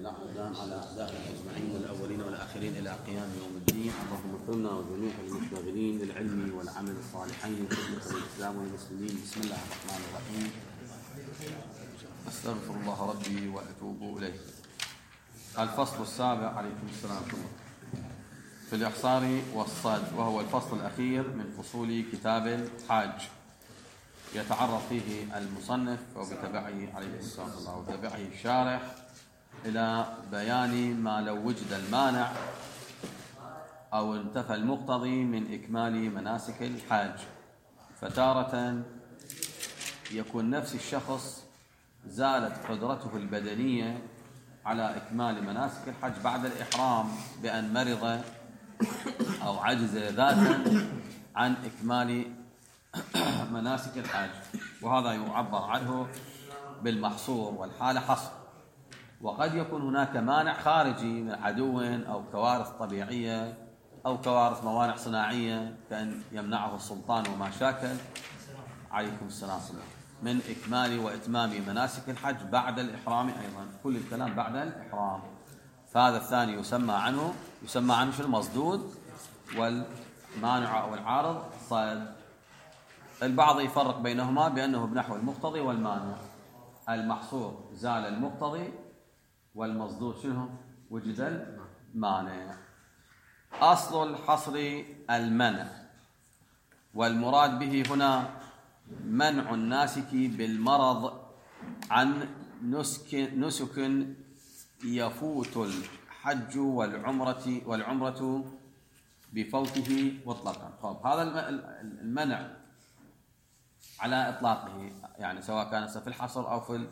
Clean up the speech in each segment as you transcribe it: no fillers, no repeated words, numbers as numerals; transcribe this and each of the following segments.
الأعلام على أعدائنا أجمعين الأولين والآخرين إلى قيام يوم الدين. اللهم اغفرنا وجميع المشتغلين للعلم والعمل الصالحين خدمة الإسلام والمسلمين. بسم الله الرحمن الرحيم. أستغفر الله ربي وأتوب إليه. الفصل السابع عليكم السلام ورحمة الله في الإحصار والصد، وهو الفصل الأخير من فصول كتاب الحاج، يتعرض فيه المصنف وبتبعه عليه الصلاة والسلام وبتبعه الشارح إلى بيان ما لو وجد المانع أو انتفى المقتضي من إكمال مناسك الحاج. فتارة يكون نفس الشخص زالت قدرته البدنية على إكمال مناسك الحج بعد الإحرام بأن مرض أو عجز ذاتا عن إكمال مناسك الحج، وهذا يعبر عنه بالمحصور، والحالة حصر. وقد يكون هناك مانع خارجي من عدو أو كوارث طبيعية أو كوارث موانع صناعية كأن يمنعه السلطان وما شاكل عليكم السلام من إكمال وإتمام مناسك الحج بعد الإحرام أيضا. كل الكلام بعد الإحرام. فهذا الثاني يسمى عنه شو المصدود، والمانع أو العارض صد. البعض يفرق بينهما بأنه بنحو المقتضي والمانع. المحصور زال المقتضي، والمصدود شنو؟ وجد المانع. أصل الحصر المنع، والمراد به هنا منع الناسك بالمرض عن نسك يفوت الحج والعمرة بفوته مطلقا. طيب، هذا المنع على إطلاقه، يعني سواء كان في الحصر أو في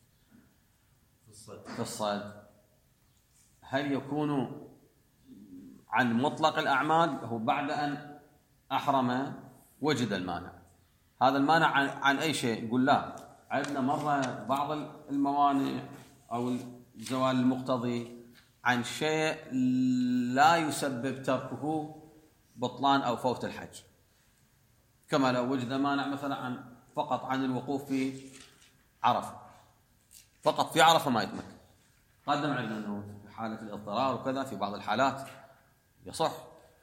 الصد، هل يكون عن مطلق الأعمال؟ هو بعد أن أحرم وجد المانع. هذا المانع عن أي شيء؟ يقول لا، عندنا مرة بعض الموانع أو زوال المقتضي عن شيء لا يسبب تركه بطلان أو فوت الحج، كما لو وجد مانع مثلا فقط عن الوقوف في عرفة، فقط في عرفة ما يتمكن. قدم عندنا أنه في حالة الاضطرار وكذا في بعض الحالات يصح.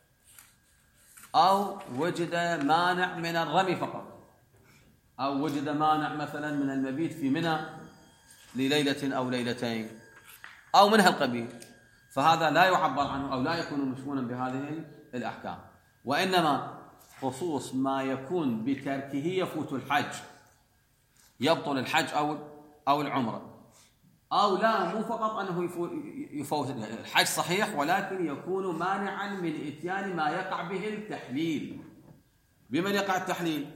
أو وجد مانع من الرمي فقط، أو وجد مانع مثلا من المبيت في منى لليلة أو ليلتين أو من هالقبيل، فهذا لا يعبر عنه أو لا يكون مشمولا بهذه الأحكام. وإنما خصوص ما يكون بتركه يفوت الحج، يبطل الحج أو العمرة، أو لا، مو فقط أنه يفوت الحج صحيح، ولكن يكون مانعا من إتيان ما يقع به التحليل. بمن يقع التحليل؟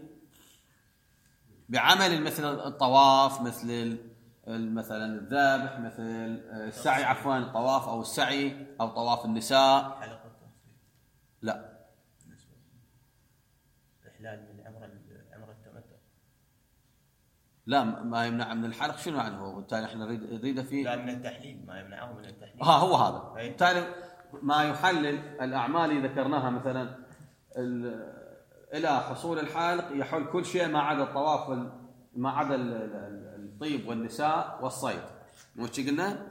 بعمل مثل الطواف، مثلا الذبح، مثل السعي، عفوا الطواف أو السعي أو طواف النساء. لا، إحلال من عمرة التمتع لا، ما يمنع من الحلق. شنو يعني هو؟ بالتالي احنا نريد فيه لا من التحليل، ما يمنعه من التحليل. هو هذا. بالتالي ما يحلل الأعمال اللي ذكرناها مثلا إلى حصول الحلق يحل كل شيء ما عدا الطواف ما عدا الطيب والنساء والصيد، مو قلنا؟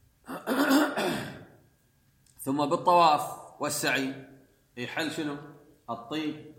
ثم بالطواف والسعي يحل شنو؟ الطيب.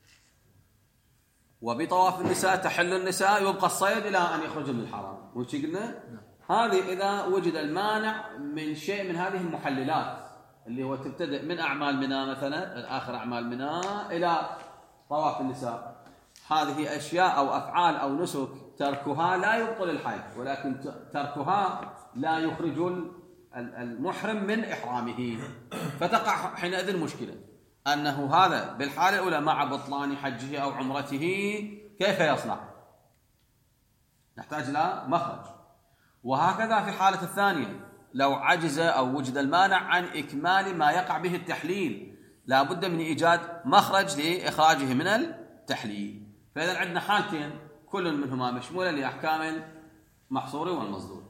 وبطواف النساء تحل النساء، يبقى الصيد إلى أن يخرج من الحرام، مو قلنا؟ هذه إذا وجد المانع من شيء من هذه المحللات اللي هو تبتدئ من أعمال منى مثلا، آخر أعمال منى إلى طواف النساء. هذه أشياء أو أفعال أو نسك تركها لا يبطل الحج، ولكن تركها لا يخرج المحرم من إحرامه. فتقع حينئذ مشكلة أنه هذا بالحالة الأولى مع بطلان حجه أو عمرته كيف يصنع؟ نحتاج إلى مخرج. وهكذا في حالة الثانية، لو عجز أو وجد المانع عن إكمال ما يقع به التحليل، لا بد من إيجاد مخرج لإخراجه من التحليل. فإذا عندنا حالتين كل منهما مشمولة لأحكام المحصور والمصدود.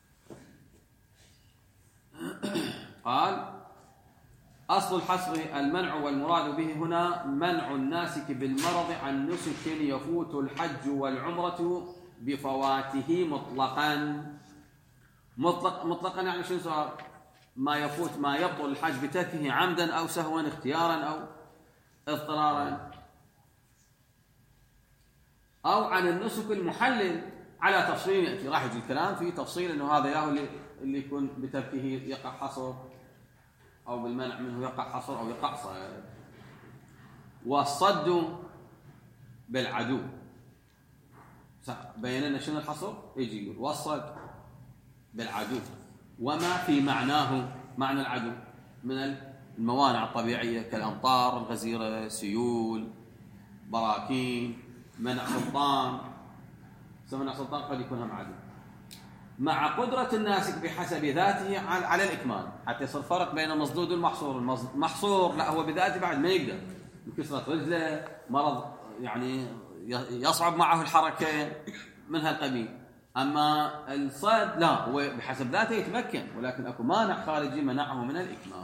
قال: أصل الحصر المنع، والمراد به هنا منع الناسك بالمرض عن نسك يفوت الحج والعمرة بفواته مطلقا. مطلقا يعني شنو صار؟ ما يفوت ما يبطل الحج بتركه عمدا أو سهوا اختيارا أو اضطرارا، أو عن النسك المحلل على تفصيل يأتي. راح يجي الكلام في تفصيل أنه هذا ياهو اللي يكون بتركه يقع حصر أو بالمنع منه يقع حصر أو يقع صيد. والصد بالعدو بين لنا شنو الحصر؟ يجي يقول والصد بالعدو وما في معناه معنى العدو من الموانع الطبيعية كالأمطار الغزيرة، سيول، براكين، منع سلطان. منع سلطان قد يكون هم عدو، مع قدرة الناسك بحسب ذاته على الإكمال، حتى يصير فرق بين المصدود والمحصور. المحصور لا هو بذاته بعد ما يقدر، كسرة رجله، مرض يعني يصعب معه الحركة من هالقبيل. أما الصيد لا هو بحسب ذاته يتمكن، ولكن أكو مانع خارجي منعه من الإكمال.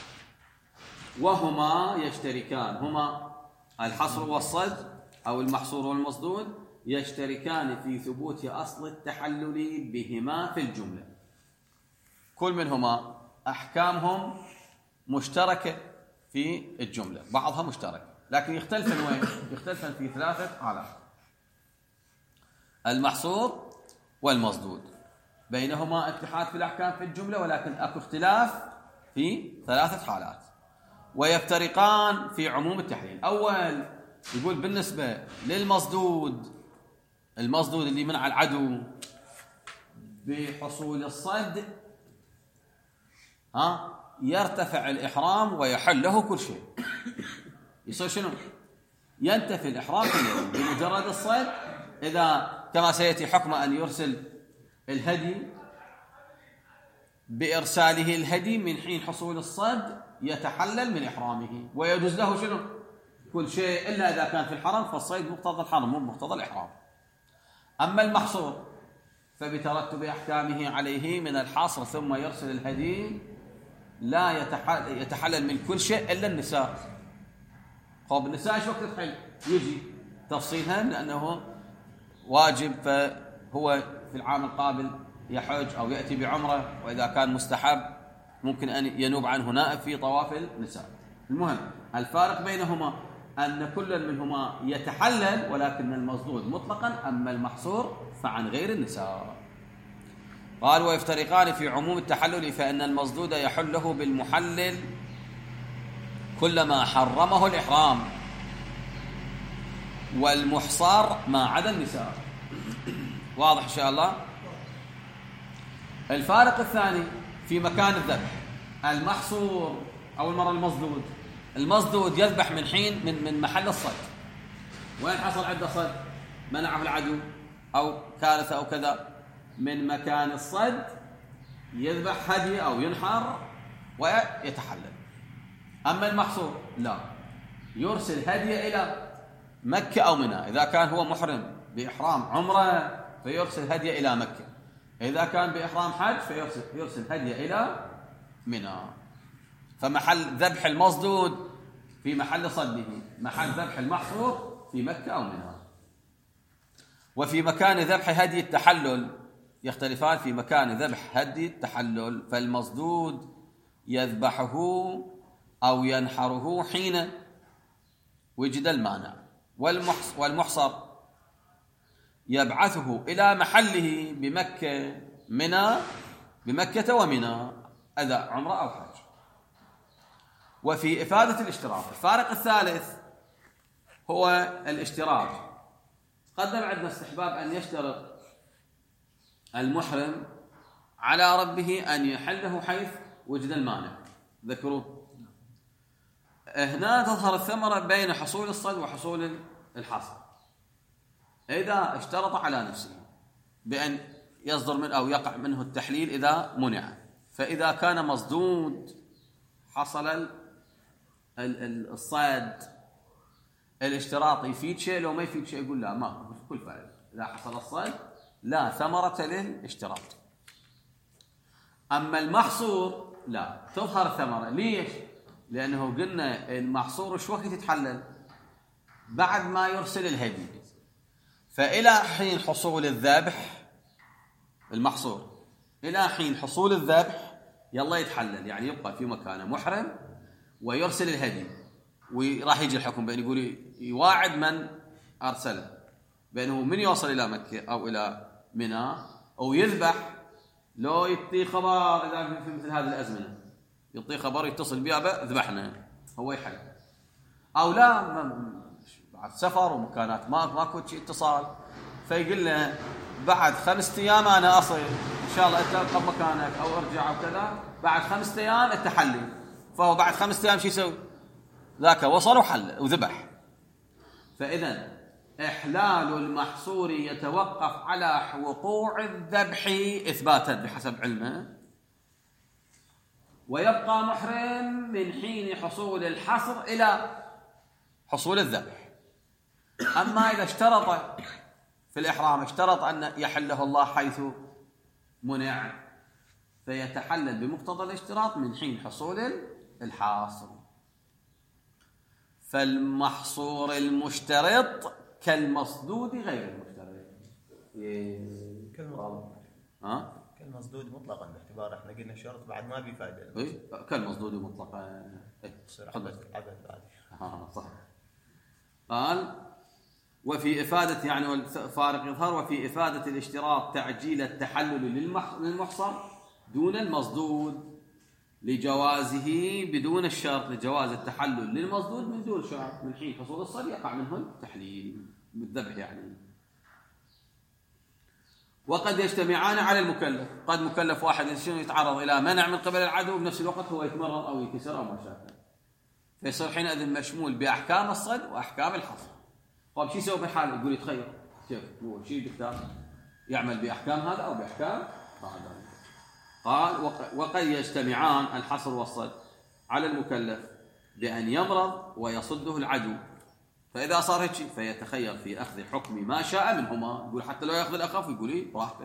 وهما يشتركان، هما الحصر والصد أو المحصور والمصدود يشتركان في ثبوت أصل التحلل بهما في الجملة. كل منهما أحكامهم مشتركة في الجملة، بعضها مشترك لكن يختلفن وين؟ يختلفن في 3 حالات: المحصور والمصدود بينهما اتحاد في الأحكام في الجملة، ولكن أكو اختلاف في 3 حالات، ويفترقان في عموم التحليل. أول يقول بالنسبة للمصدود، المصدود اللي منع العدو بحصول الصد يرتفع الإحرام ويحل له كل شيء. يصير شنو؟ ينتفي الإحرام كله بمجرد الصيد. إذا كما سيأتي حكم أن يرسل الهدي، بإرساله الهدي من حين حصول الصد يتحلل من إحرامه ويجوز له شنو؟ كل شيء إلا إذا كان في الحرم، فالصيد مقتضى الحرم مو مقتضى الإحرام. أما المحصور فبترتب أحكامه عليه من الحاصر ثم يرسل الهدي لا يتحلل من كل شيء إلا النساء. طب النساء ايش وقت تحل؟ يجي تفصيلها لأنه واجب، فهو في العام القابل يحج أو يأتي بعمرة، وإذا كان مستحب ممكن أن ينوب عنه نائب في طواف النساء. المهم الفارق بينهما أن كل منهما يتحلل، ولكن المصدود مطلقا، أما المحصور فعن غير النساء. قال ويفترقان في عموم التحلل، فإن المصدود يحله بالمحلل كلما حرمه الإحرام، والمحصار ما عدا النساء. واضح إن شاء الله. الفارق الثاني في مكان الذبح. المحصور أول مرة المصدود يذبح من حين من محل الصد. وين حصل عنده صد؟ منعه العدو أو كارثة أو كذا، من مكان الصد يذبح هدي أو ينحر ويتحلل. أما المحصور لا، يرسل هدي إلى مكة أو منى. إذا كان هو محرم بإحرام عمرة فيرسل هدي إلى مكة، إذا كان بإحرام حج فيرسل هدي إلى منى. فمحل ذبح المصدود في محل صده، محل ذبح المحصور في مكة أو منى. وفي مكان ذبح هدي التحلل يختلفان في مكان ذبح هدي التحلل، فالمصدود يذبحه أو ينحره حين وجد المانع، والمحصر يبعثه إلى محله بمكة ومنى إذا عمره أو حج. وفي إفادة الاشتراط الفارق الثالث هو الاشتراط. قدم عندنا استحباب أن يشترط المحرم على ربه أن يحله حيث وجد المانع، ذكروه. هنا تظهر الثمرة بين حصول الصد وحصول الحصر. إذا اشترط على نفسه بأن يصدر من أو يقع منه التحليل إذا منع، فإذا كان مصدود حصل الصيد، الاشتراط يفيد شيء لو ما يفيد شيء يقول لا، ما في كل فائدة. إذا حصل الصيد لا ثمرة للاشتراط. أما المحصور لا تظهر ثمرة. ليش؟ لأنه قلنا المحصور شو وقت يتحلل؟ بعد ما يرسل الهدي، فإلى حين حصول الذبح المحصور إلى حين حصول الذبح يلا يتحلل، يعني يبقى في مكانه محرم ويرسل الهدي، وراح يجي الحكم بأن يقول يواعد من أرسله بأنه من يوصل إلى مكة أو إلى منى أو يذبح، لو يعطي خبر إذا في مثل هذه الأزمنة يعطي خبر يتصل بها ذبحنا هو يحل، أو لا بعد سفر ومكانات ماكو شيء اتصال، فيقول له بعد 5 أيام أنا أصل إن شاء الله أنت ابقى مكانك أو ارجع أو كذا، بعد 5 أيام التحلي، فهو بعد 5 أيام شو يسوي؟ ذاك وصل وحل وذبح. فإذا إحلال المحصور يتوقف على وقوع الذبح إثباتا بحسب علمه، ويبقى محرم من حين حصول الحصر إلى حصول الذبح. أما إذا اشترط في الإحرام اشترط أن يحله الله حيث منع، فيتحلل بمقتضى الاشتراط من حين حصول الحاصر. فالمحصور المشترط كالمصدود غير المشترط. كالمصدود مطلقا باعتبار احنا قلنا الشرط بعد ما بفائده. كالمصدود مطلقا. عبد بعد. صح. قال وفي إفادة يعني فارق إظهار، وفي إفادة الاشتراط تعجيل التحلل للمحصر دون المصدود لجوازه بدون الشرط، لجواز التحلل للمصدود من دون شرط من حين حصول الصيد يقع منه التحليل بالذبح يعني. وقد يجتمعان على المكلف، قد مكلف واحد يتعرض إلى منع من قبل العدو بنفس الوقت هو يتمرض أو يكسر أو ما شابه، فيصير حينئذ مشمول بأحكام الصيد وأحكام الحصر. طيب شو يسوي بحاله؟ يقول يتخير كيف هو شيء دكتور يعمل بأحكام هذا أو بأحكام هذا. قال وقد يجتمعان الحصر والصيد على المكلف بأن يمرض ويصده العدو، فإذا صار هيك فيتخير في أخذ حكم ما شاء منهما، يقول حتى لو يأخذ الأخف يقول لي براحته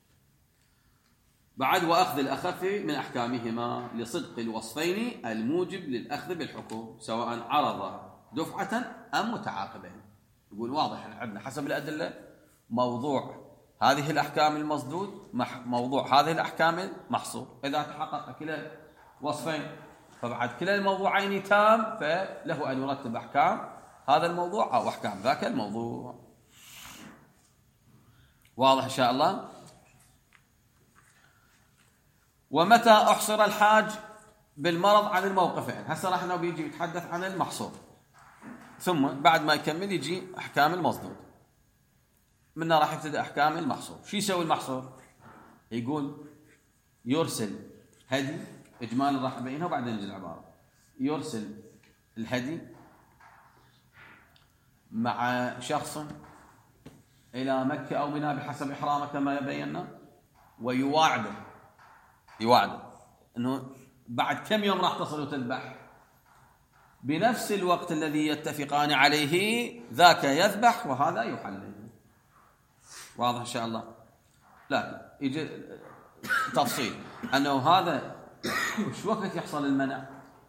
بعد، وأخذ الأخف من أحكامهما لصدق الوصفين الموجب للأخذ بالحكم سواء عرض دفعة أم متعاقبين. يقول واضح عندنا حسب الأدلة موضوع هذه الأحكام المصدود موضوع هذه الأحكام المحصور، إذا تحقق كلا وصفين فبعد كلا الموضوعين تام فله أن يرتب أحكام هذا الموضوع أو أحكام ذاك الموضوع. واضح إن شاء الله. ومتى أحصر الحاج بالمرض عن الموقفين، هسه راح بيجي يتحدث عن المحصور، ثم بعد ما يكمل يجي أحكام المصدود، منها راح يبتدأ أحكام المحصور. شو يسوي المحصور؟ يقول يرسل هدي إجمالا راح أبينها وبعدين نجي العبارة. يرسل الهدي مع شخص إلى مكة أو منى بحسب إحرامه كما بينا، ويواعده أنه بعد كم يوم راح تصل وتذبح بنفس الوقت الذي يتفقان عليه، ذاك يذبح وهذا يحلل. واضح إن شاء الله. لكن يجي تفصيل أنه هذا وش وقت يحصل المنع،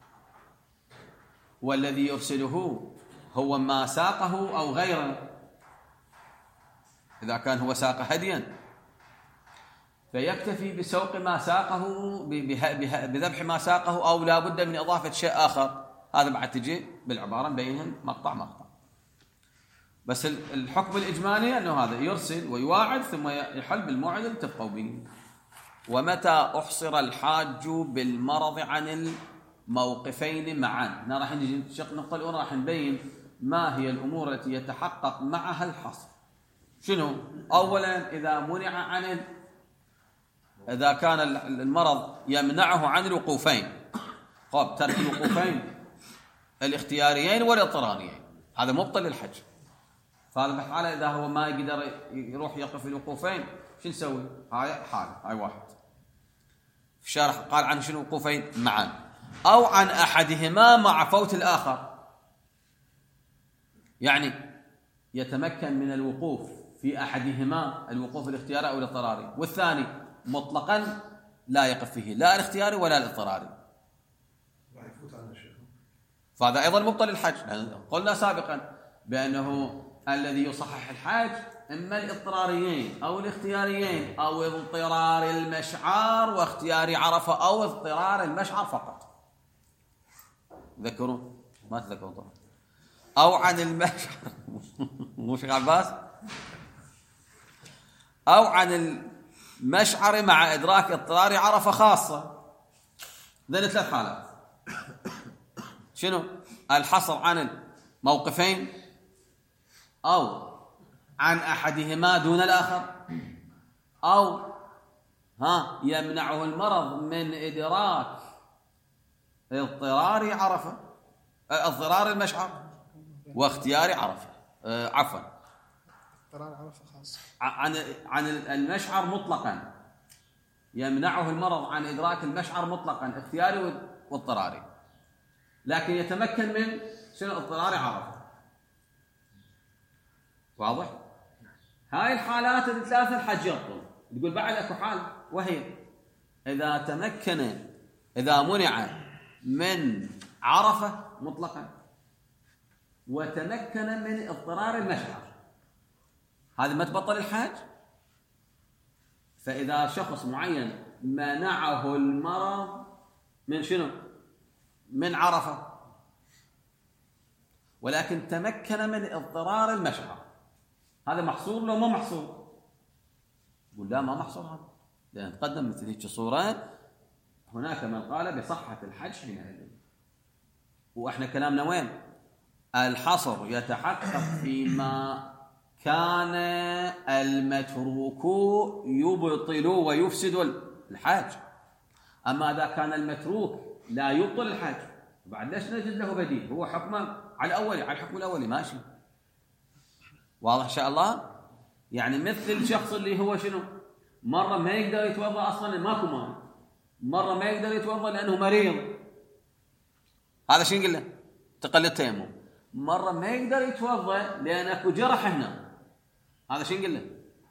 والذي يرسله هو ما ساقه أو غيره. إذا كان هو ساق هديا فيكتفي بسوق ما ساقه بذبح ما ساقه، أو لا بد من إضافة شيء آخر، هذا بعد تجي بالعبارة بينهم مقطع. بس الحكم الإجمالي أنه هذا يرسل ويواعد ثم يحل بالموعد اللي اتفقوا به. ومتى أحصر الحاج بالمرض عن الموقفين معا، هنا راح نجي النقطة الأولى راح نبين ما هي الأمور التي يتحقق معها الحصر. شنو؟ أولا إذا منع عن إذا كان المرض يمنعه عن الوقوفين، طب ترك الوقوفين الاختياريين والاضطراريين هذا مبطل للحج. فهذا بحاله إذا هو ما يقدر يروح يقف الوقوفين شو نسوي؟ هاي حالة، هاي واحد في الشارح قال عن شنو وقوفين معا، أو عن أحدهما مع فوت الآخر، يعني يتمكن من الوقوف في أحدهما الوقوف الاختياري أو الاضطراري، والثاني مطلقا لا يقف فيه لا الاختياري ولا الاضطراري، فهذا أيضا مبطل الحج. قلنا سابقا بأنه الذي يصحح الحج إما الاضطراريين أو الاختياريين أو اضطرار المشعر واختيار عرفة أو اضطرار المشعر فقط. ذكروا ما تذكروا طبعا. أو عن المشعر مو شيخ عباس، أو عن المشعر مع إدراك اضطرار عرفة خاصة. ذل 3 حالات. شنو؟ الحصر عن الموقفين أو عن أحدهما دون الآخر، أو يمنعه المرض من إدراك اضطرار عرفة، اضطرار المشعر واختيار عرفة. عفوا، اضطرار عرفة خاص. عن المشعر مطلقا، يمنعه المرض عن إدراك المشعر مطلقا اختياري واضطراري، لكن يتمكن من شنو؟ اضطرار عرفة. واضح؟ هاي الحالات ال3 الحج يبطل. تقول بعد اكو حالة، وهي إذا تمكن، إذا منع من عرفة مطلقا وتمكن من اضطرار المشعر، هذا ما تبطل الحج. فإذا شخص معين منعه المرض من شنو؟ من عرفة، ولكن تمكن من اضطرار المشعر، هذا محصور لو ما محصور؟ يقول لا ما محصور هذا، لأن تقدم مثل هيك صورة. هناك من قال بصحة الحج حينئذ. وإحنا كلامنا وين؟ الحصر يتحقق فيما كان المتروك يبطل ويفسد الحج. أما إذا كان المتروك لا يبطل الحج، بعد ليش نجد له بديل؟ هو حكمه على الأولي، على الحكم الأولي ماشي. واضح إن شاء الله؟ يعني مثل الشخص اللي هو شنو؟ مرة ما يقدر يتوضأ أصلاً، ماكو مانع. مرة ما يقدر يتوضأ لأنه مريض، هذا شو نقول له؟ تقل التيمم. مرة ما يقدر يتوضأ لأن أكو جرح هنا، هذا شو نقول له؟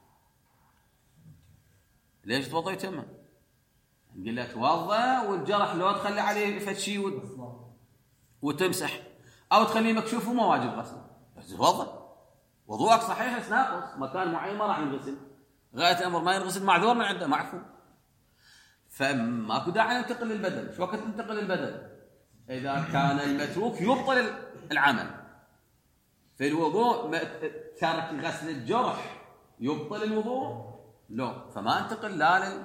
ليش توضأ يتيمم؟ نقول له توضأ والجرح لو تخلي عليه فتشي وتمسح أو تخليه مكشوف وما واجب غسل، بس توضأ وضوءك صحيح بس ناقص مكان معين ما راح ينغسل، غاية أمر ما ينغسل معذور من عنده معفو. فماكو داعي ننتقل للبدل. شو وقت ننتقل للبدل؟ إذا كان المتروك يبطل العمل. في الوضوء ترك غسل الجرح يبطل الوضوء؟ لا، فما انتقل لا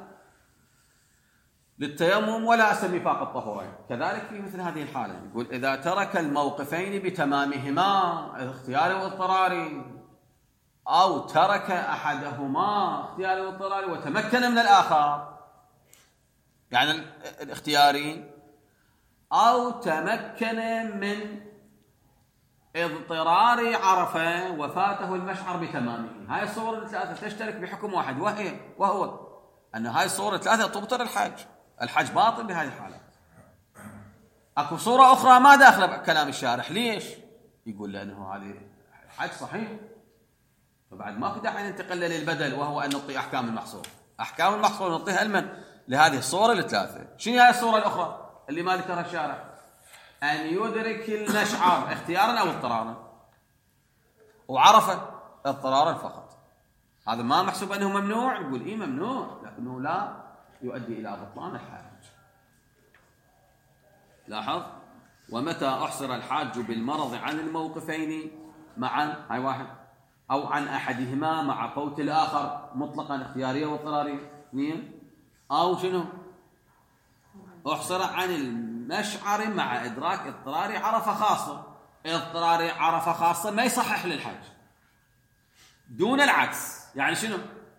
للتيمم ولا أسمي فاق الطهورين. كذلك في مثل هذه الحالة يقول إذا ترك الموقفين بتمامهما اختياري واضطراري، أو ترك أحدهما اختياري واضطراري وتمكن من الآخر، يعني الاختياري، أو تمكن من اضطرار عرفة وفاته المشعر بتمامه. هاي الصور ال3 تشترك بحكم واحد، وهو أن هاي الصور ال3 تبطل الحج باطل بهذه الحالة. أكو صورة أخرى ما داخلة بكلام الشارح. ليش؟ يقول لأنه هذه الحج صحيح، فبعد ما في داعي ننتقل للبدل، وهو أن نعطي أحكام المحصور. أحكام المحصور نعطيها لمن؟ لهذه الصورة ال3. شنو هاي الصورة الأخرى اللي ما ذكرها الشارح؟ أن يدرك المشعر اختيارا أو اضطرارا، وعرفه اضطرارا فقط. هذا ما محسوب أنه ممنوع؟ يقول إيه ممنوع، لكنه لا يؤدي إلى بطلان الحاج. لاحظ، ومتى أحصر الحاج بالمرض عن الموقفين معا، هاي واحد، أو عن أحدهما مع فوت الآخر مطلقا اختيارية واضطرارية، اثنين، أو شنو؟ أحصر عن المشعر مع إدراك اضطرار عرفة خاصة. اضطرار عرفة خاصة ما يصحح للحج، دون العكس. يعني شنو؟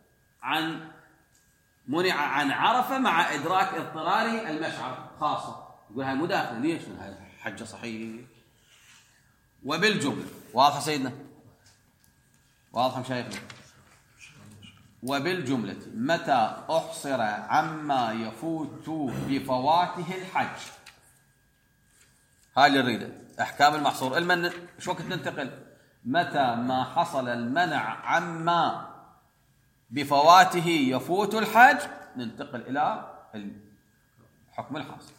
منع عن عرفة مع إدراك اضطرار المشعر خاصة، يقول هاي مداخلة. ليش؟ هاي حجة صحيح. وبالجملة، واضح سيدنا؟ واضح مشايخنا؟ وبالجملة متى أحصر عما يفوت بفواته الحج، هاي اللي نريده أحكام المحصور. المن شو وقت ننتقل؟ متى ما حصل المنع عما بفواته يفوت الحج ننتقل إلى الحكم الحاصل.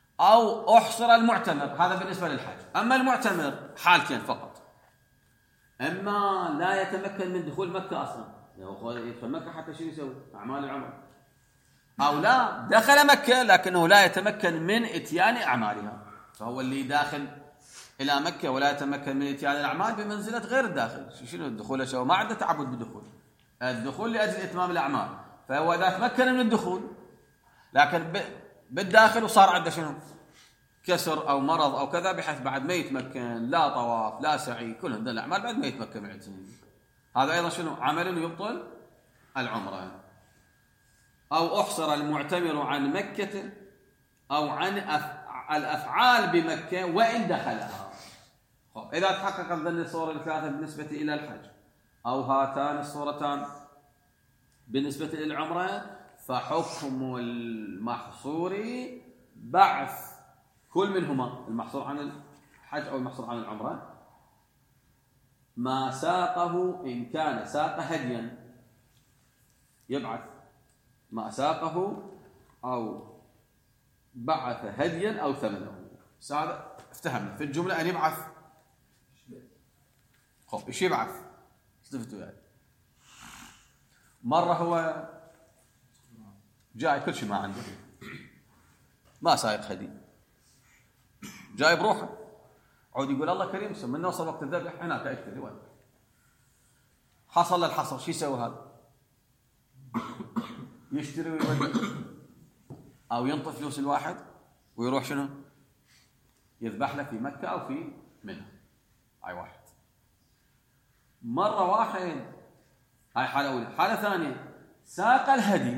أو أحصر المعتمر، هذا بالنسبة للحج. أما المعتمر حالتين فقط، اما لا يتمكن من دخول مكه اصلا، يدخل مكه حتى شو يسوي اعمال العمره، او لا دخل مكه لكنه لا يتمكن من اتيان اعمالها، فهو اللي داخل الى مكه ولا يتمكن من اتيان الاعمال بمنزله غير الداخل. شنو الدخول؟ شو ما عنده تعبد بالدخول، الدخول لاجل اتمام الاعمال، فهو اذا تمكن من الدخول لكن بالداخل وصار عنده شنو كسر او مرض او كذا بحيث بعد ما يتمكن لا طواف لا سعي كل هذول الاعمال بعد ما يتمكن من العتمه، هذا ايضا شنو عمل يبطل العمره. او احصر المعتمر عن مكه او عن الافعال بمكه وان دخلها. اذا تحققت ذن الصور الثلاثه بالنسبه الى الحج او هاتان الصورتان بالنسبه للعمره، فحكم المحصور بعث كل منهما، المحصور عن الحج أو المحصور عن العمرة، ما ساقه إن كان ساق هديا يبعث ما ساقه أو بعث هديا أو ثمنه. هذا افتهمنا في الجملة أن يبعث إيش يبعث؟ استفتوا يعني مرة هو جاي كل شيء ما عنده، ما سايق هدي، جاي بروحه، عود يقول الله كريم من نوصل وقت الذبح هناك اشتري وين حصل الحصر، شو يسوي هذا؟ يشتري ويودي او ينطي فلوس الواحد ويروح شنو يذبح له في مكة او في منى. هاي واحد. مرة واحد هاي حالة أولى. حالة ثانية ساق الهدي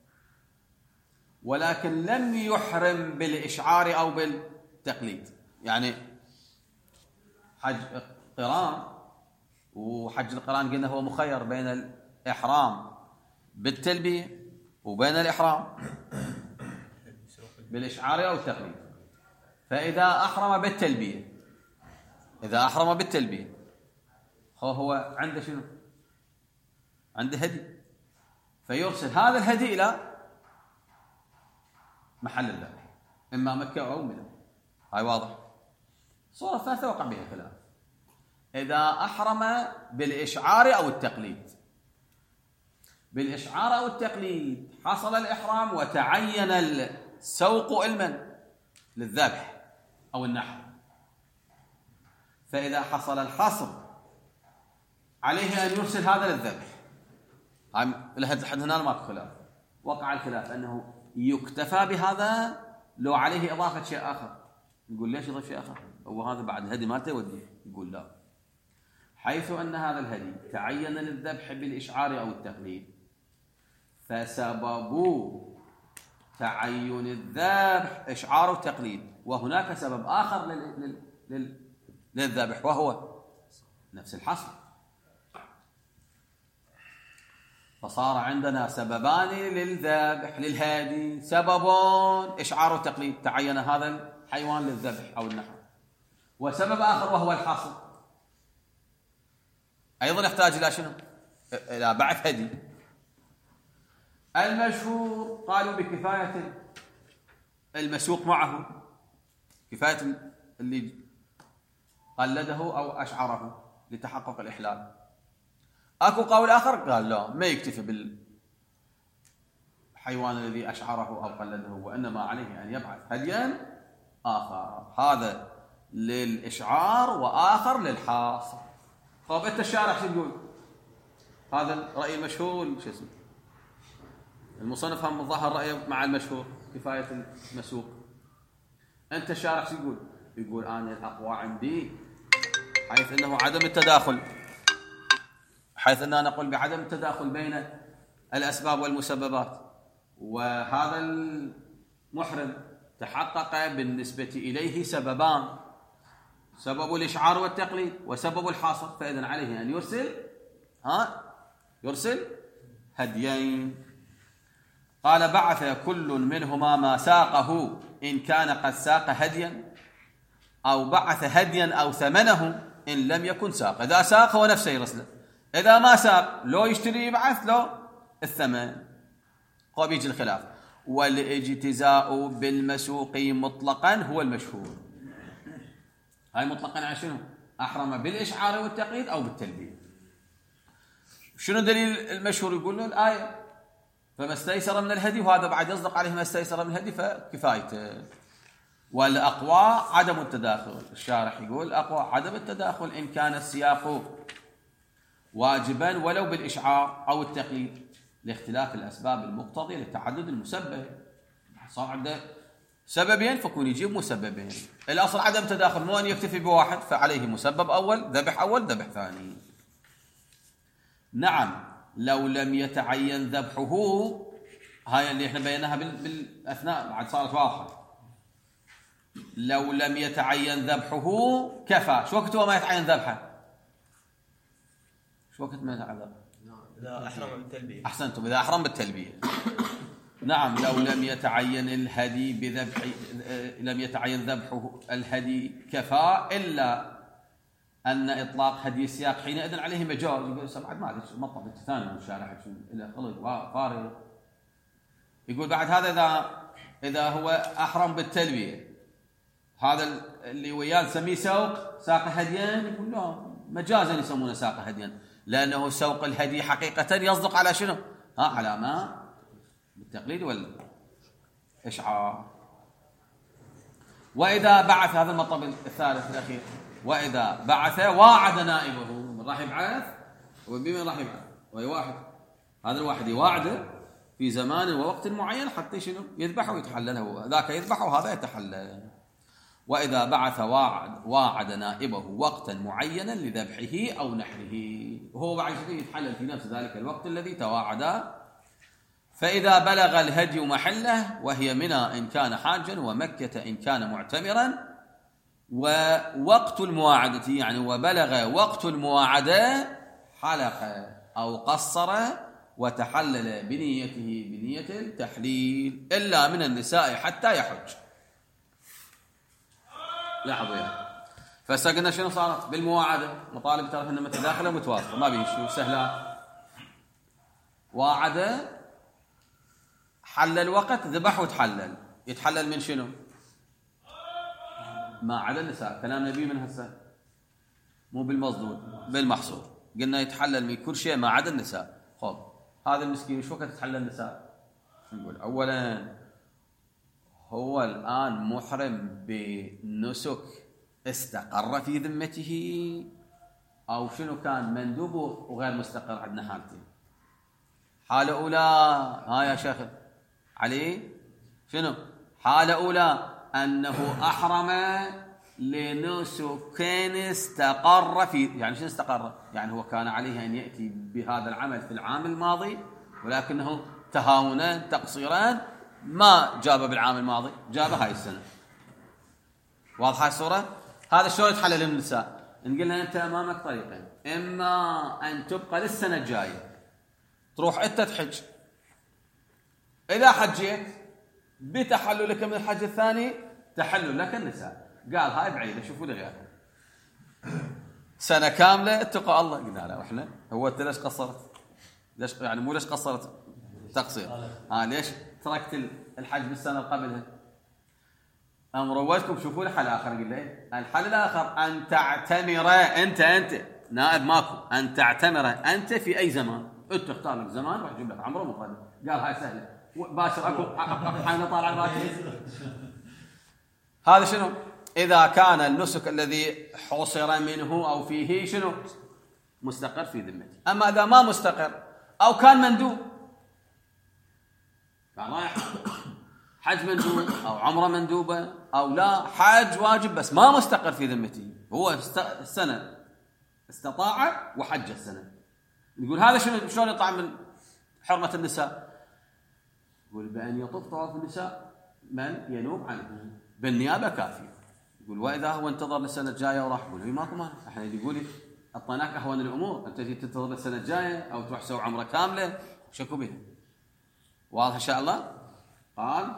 ولكن لم يحرم بالإشعار أو بالتقليد، يعني حج قران، وحج القران قلنا هو مخير بين الإحرام بالتلبية وبين الإحرام بالإشعار أو التقليد. فإذا أحرم بالتلبية هو عنده شنو؟ عنده هدي، فيرسل هذا الهدي إلى محل الذبح إما مكة أو منى. هاي واضح. الصورة الثالثة وقع بها خلاف، إذا أحرم بالإشعار أو التقليد. بالإشعار أو التقليد حصل الإحرام وتعين السوق المن للذبح أو النحر، فإذا حصل الحصر عليه أن يرسل هذا للذبح. لحد هنا ما خلاف. وقع الخلاف أنه يكتفى بهذا لو عليه إضافة شيء آخر. نقول ليش يضيف شيء آخر؟ هو هذا بعد الهدي ما توديه. يقول لا، حيث أن هذا الهدي تعين للذبح بالإشعار أو التقليد، فسبب تعين الذبح إشعار وتقليد، وهناك سبب آخر للذبح وهو نفس الحصر. فصار عندنا سببان للذبح للهادي، سبب إشعار وتقليد تعين هذا الحيوان للذبح أو النحر، وسبب آخر وهو الحصر أيضا يحتاج إلى شنو؟ إلى بعث هدي. المشهور قالوا بكفاية المسوق معه، كفاية اللي قلده أو أشعره لتحقق الإحلال. أكو قول آخر قال لا، ما يكتفي بالحيوان الذي أشعره أو قلده، وإنما عليه أن يبعث هديا آخر، هذا للإشعار وآخر للحاصر. طب أنت الشارع شو تقول؟ هذا الرأي المشهور شو اسمه؟ المصنف هم ظهر رأيه مع المشهور كفاية المسوق. أنت الشارع شو تقول؟ يقول أنا الأقوى عندي حيث أنه عدم التداخل، حيث أننا نقول بعدم التداخل بين الأسباب والمسببات، وهذا المحرم تحقق بالنسبة إليه سببان، سبب الإشعار والتقليد وسبب الحاصر، فإذن عليه أن يرسل هديين. قال بعث كل منهما ما ساقه إن كان قد ساق هديا، أو بعث هديا أو ثمنه إن لم يكن ساق. إذا ساق هو نفسه يرسله، إذا ما ساق لو يشتري يبعث له الثمن. قال بيجي الخلاف. والاجتزاء بالمسوق مطلقا هو المشهور. هاي مطلقا على شنو؟ أحرم بالإشعار والتقييد أو بالتلبية. شنو دليل المشهور؟ يقول له الآية فما استيسر من الهدي، وهذا بعد يصدق عليه ما استيسر من الهدي فكفايته. والأقوى عدم التداخل. الشارح يقول الأقوى عدم التداخل إن كان السياق واجبا ولو بالإشعار أو التقييد لاختلاف الأسباب المقتضية لتعدد المسبب. صار عنده سببين فكون يجيب مسببين. الأصل عدم تداخل، مو أن يكتفي بواحد، فعليه مسبب أول، ذبح أول، ذبح ثاني. نعم لو لم يتعين ذبحه، هاي اللي احنا بيناها بالأثناء بعد صارت واضحة. لو لم يتعين ذبحه كفى. شو وقت هو ما يتعين ذبحه؟ شو وقت ما يتعين ذبحه؟ إذا أحرم بالتلبية. أحسنتم، إذا أحرم بالتلبية. نعم لو لم يتعين الهدي بذبح، لم يتعين ذبحه الهدي كفى، إلا أن إطلاق هدي السياق حينئذ عليه مجاز. يقول بعد ما أدري مطلب الثاني من الشارع إلى خلط فارغ. يقول بعد هذا إذا هو أحرم بالتلبية، هذا اللي وياه نسميه ساق هديان، يقول لا مجازا يسمونه ساق هديان، لأنه سوق الهدي حقيقة يصدق على شنو؟ على ما بالتقليد والإشعار. وإذا بعث، هذا المطلب الثالث الأخير، وإذا بعث واعد نائبه. من راح يبعث وبمن راح يبعث؟ وهي واحد، هذا الواحد يواعده في زمان ووقت معين حتى شنو؟ يذبحه ويتحلل، هو ذاك يذبح وهذا يتحلل. وإذا بعث واعد نائبه وقتا معينا لذبحه أو نحره، وهو بعد شيء يتحلل في نفس ذلك الوقت الذي تواعد. فإذا بلغ الهدي محله وهي منى إن كان حاجا ومكة إن كان معتمرا، ووقت المواعدة يعني وبلغ وقت المواعدة حلق أو قصر وتحلل بنيته بنية التحليل، إلا من النساء حتى يحج. لاحظوا يعني فسقنا شنو صارت بالمواعدة؟ مطالب ترى انها متداخله ومتواصله، ما بين شيء سهله. واعد حل الوقت، ذبح وتحلل. يتحلل من شنو؟ ما عدا النساء. كلام نبي من هسه مو بالمصدود، بالمحصول. قلنا يتحلل من كل شيء ما عدا النساء. خب هذا المسكين شو وقت تتحلل النساء؟ نقول اولا هو الآن محرم بنسك استقر في ذمته، أو شنو كان مندوب وغير مستقر؟ عندنا حالتين. حالة أولى ها يا شيخ علي شنو؟ حالة أولى أنه أحرم لنسك استقر في، يعني شنو استقر؟ يعني هو كان عليه أن يأتي بهذا العمل في العام الماضي، ولكنه تهاونا تقصيرا ما جابه بالعام الماضي، جابه هاي السنة. واضحة الصورة؟ هذا شلون يتحلل النساء؟ نقول لها أنت أمامك طريقين، إما أن تبقى للسنة الجاية تروح أنت تحج، إذا حجيت بتحللك من الحج الثاني تحلل لك النساء. قال هاي بعيدة، شوفوا لي غيرها. سنة كاملة اتقوا الله. قلنا لا وإحنا هو أنت ليش قصرت؟ ليش يعني مو ليش قصرت تقصير؟ ليش تركت الحج بالسنة قبلها؟ رويتكم. شوفوا الحل الآخر. قل لي الحل الآخر أن تعتمر أنت نائب ماكو، أن تعتمر أنت في أي زمان. أنت تختار لك زمان راح أجيب لك عمره مقدم. قال هاي سهلة باشر أكو حين طالع الباشر. هذا شنو؟ إذا كان النسك الذي حصر منه أو فيه شنو؟ مستقر في ذمته. أما إذا ما مستقر أو كان مندوب، كان رايح حج مندوب أو عمره مندوبة أو لا حج واجب بس ما مستقر في ذمته، هو السنة استطاع وحج السنة. نقول هذا شلون يطلع من حرمة النساء؟ يقول بأن يطوف طواف النساء من ينوب عنه بالنيابة كافية. يقول وإذا هو انتظر للسنة الجاية وراح، يقول ماكو مانع. احنا يقول أعطيناك أهون الأمور، أنت تنتظر للسنة الجاية أو تروح تسوي عمرة كاملة، شكو بها. واضح إن شاء الله؟ قال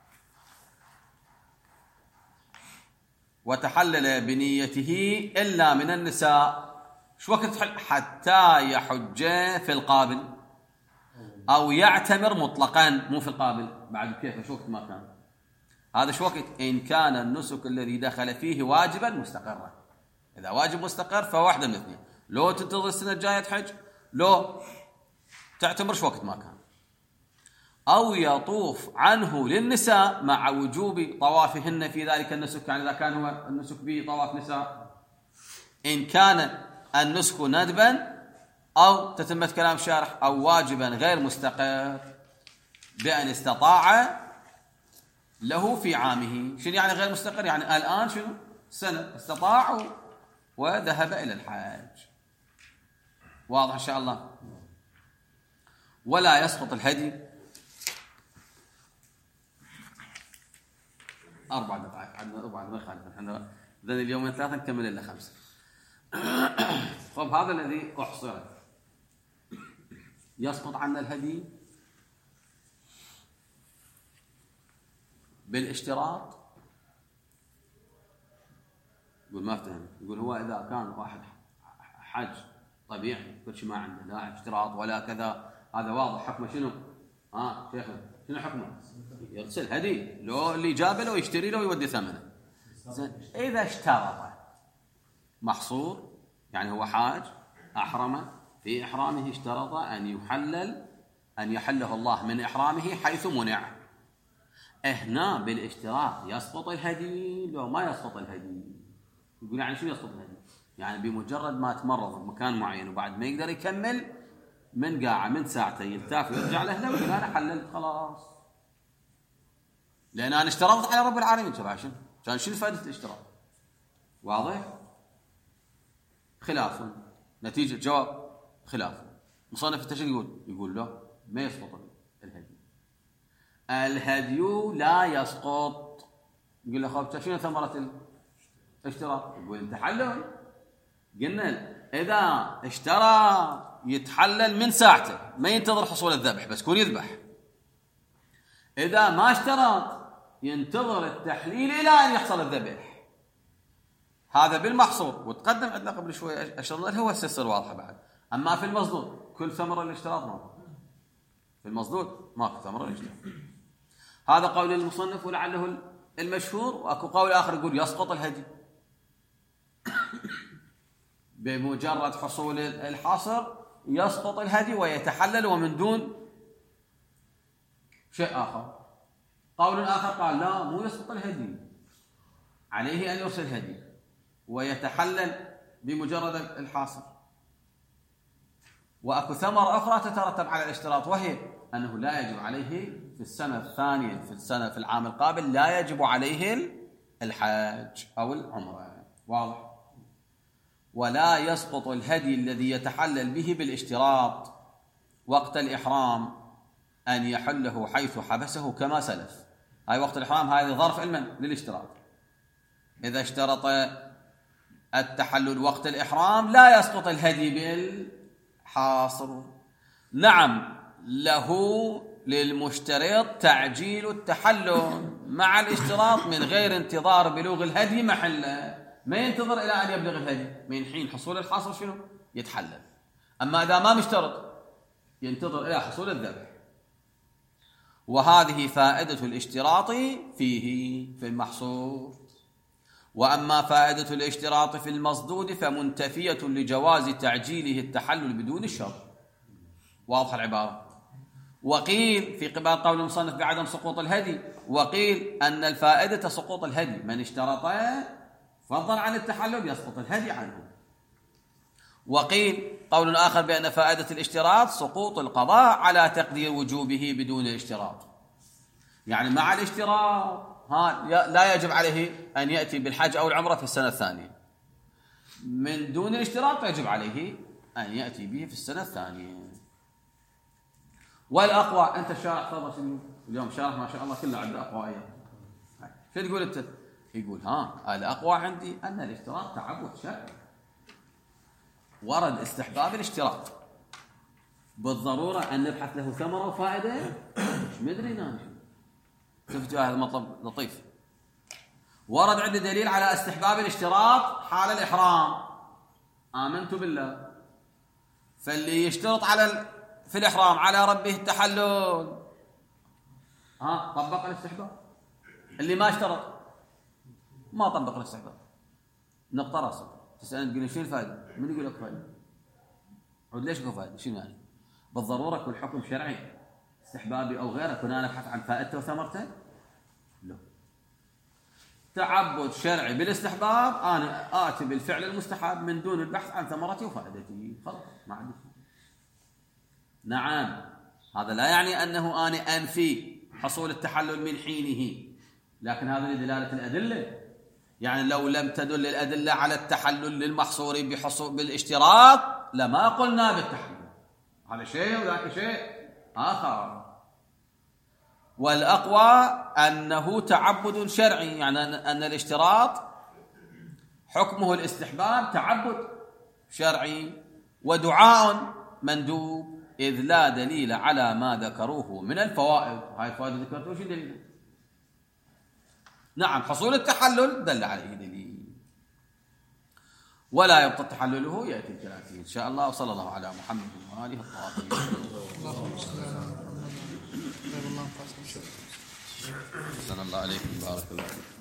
وتحلل بنيته إلا من النساء. شو وقت حتى يحج في القابل أو يعتمر مطلقا، مو في القابل بعد. كيف شو وقت ما كان هذا؟ شو وقت إن كان النسك الذي دخل فيه واجبا مستقرا. إذا واجب مستقر فواحدة من اثنين، لو تنتظر السنة الجاية تحج، لو تعتمر شو وقت ما كان، أو يطوف عنه للنساء مع وجوب طوافهن في ذلك النسك. يعني إذا كان هو النسك به طواف نساء، إن كان النسك ندبا أو تتمة كلام الشارح أو واجبا غير مستقر بأن استطاع له في عامه. شنو يعني غير مستقر؟ يعني الآن شنو سنة استطاع وذهب إلى الحج. واضح إن شاء الله. ولا يسقط الهدي. 4 دقائق عندنا، 4 ما يخالف، احنا ذن اليومين 3 نكمل إلا 5. طب هذا الذي أحصر. يسقط عنا الهدي بالاشتراط. يقول ما افتهم، يقول هو إذا كان واحد حج طبيعي كل شيء ما عنده لا اشتراط ولا كذا، هذا واضح حكمه شنو؟ شيخنا شنو حكمه؟ يرسل هدي، لو اللي جابه له يشتري له ويودي ثمنه. إذا اشترط محصور، يعني هو حاج أحرم، في إحرامه اشترط أن يحله الله من إحرامه حيث منع. هنا بالاشتراط يسقط الهدي لو ما يسقط الهدي. يقول يعني شو يسقط الهدي؟ يعني بمجرد ما تمرض بمكان معين وبعد ما يقدر يكمل من قاعة من ساعتين يلتاف ويرجع له ويقول أنا حللت خلاص، لأن أنا اشترطت على رب العالمين. كان شنو فائدة الاشتراط؟ واضح؟ خلاف نتيجة جواب خلاف. مصنف التشريع يقول له ما يسقط الهدي. الهدي لا يسقط. يقول له خب شنو ثمرة الاشتراط؟ يقول انت حلل. قلنا إذا اشترى يتحلل من ساعته، ما ينتظر حصول الذبح بس يكون يذبح. إذا ما اشترى ينتظر التحليل إلى أن يحصل الذبح. هذا بالمحصور. وتقدم عندنا قبل شوي أشرنا له هو السلسلة واضحة بعد. أما في المصدود كل ثمرة الاشتراط ما في المصدود ما في ثمرة الاشتراط. هذا قول المصنف ولعله المشهور. وأكو قول آخر يقول يسقط الهدي بمجرد حصول الحصر، يسقط الهدي ويتحلل ومن دون شيء آخر. قول آخر قال لا مو يسقط الهدي، عليه أن يرسل هدي ويتحلل بمجرد الحاصل. وأكو ثمرة أخرى تترتب على الاشتراط، وهي أنه لا يجب عليه في السنة الثانية في العام القابل لا يجب عليه الحج أو العمرة. واضح؟ ولا يسقط الهدي الذي يتحلل به بالاشتراط وقت الإحرام أن يحله حيث حبسه كما سلف. هاي وقت الإحرام هذه ظرف علما للاشتراط. إذا اشترط التحلل وقت الإحرام لا يسقط الهدي بالحاصر. نعم له للمشترط تعجيل التحلل مع الاشتراط من غير انتظار بلوغ الهدي محله. ما ينتظر إلى أن يبلغ الهدي، من حين حصول الحاصر شنو؟ يتحلل. أما إذا ما مشترط ينتظر إلى حصول الذبح. وهذه فائدة الاشتراط فيه في المحصور. وأما فائدة الاشتراط في المصدود فمنتفية لجواز تعجيله التحلل بدون الشرط. واضح العبارة. وقيل في قبال قول المصنف بعدم سقوط الهدي، وقيل أن الفائدة سقوط الهدي، من اشترط فضلا عن التحلل يسقط الهدي عنه. وقيل قول آخر بأن فائدة الاشتراط سقوط القضاء على تقدير وجوبه بدون الاشتراط. يعني مع الاشتراط لا يجب عليه أن يأتي بالحج أو العمرة في السنة الثانية، من دون الاشتراط يجب عليه أن يأتي به في السنة الثانية. والأقوى أنت الشارح تفضل اليوم شارح ما شاء الله كله عنده أقوى أيام. شو تقول أنت؟ يقول الأقوى عندي أن الاشتراط تعبد شرعي. ورد استحباب الاشتراط بالضرورة أن نبحث له ثمرة وفائدة. مش مدري ناش شفتوا هذا مطلب لطيف. ورد عندي دليل على استحباب الاشتراط حال الإحرام. آمنت بالله. فاللي يشترط في الإحرام على ربه التحلل طبق الاستحباب. اللي ما اشترط ما طبق الاستحباب. نقطة راسه. تسألني تقول شنو الفائدة؟ من يقول لك فائدة؟ عود ليش اكو فائدة؟ شنو يعني؟ بالضرورة كل حكم شرعي استحبابي أو غيره كنا نبحث عن فائدته وثمرته؟ لا. تعبد شرعي بالاستحباب أنا آتي بالفعل المستحب من دون البحث عن ثمرته وفائدته، خلاص ما عندي. نعم، هذا لا يعني أنه أنا أنفي حصول التحلل من حينه، لكن هذا لدلالة الأدلة. يعني لو لم تدل الأدلة على التحلل للمحصور بحصول بالاشتراط لما قلنا بالتحلل، هذا شيء وذاك شيء آخر. والأقوى أنه تعبد شرعي، يعني أن الاشتراط حكمه الاستحباب تعبد شرعي ودعاء مندوب، إذ لا دليل على ما ذكروه من الفوائد. هاي الفوائد ذكرتوش دليل. نعم، حصول التحلل دل عليه دليل، ولا يبطل تحلله يأتي الكلام فيه إن شاء الله. وصلى الله على محمد وآله الطاهرين. اللهم صل على محمد. صلى الله عليه وبارك الله.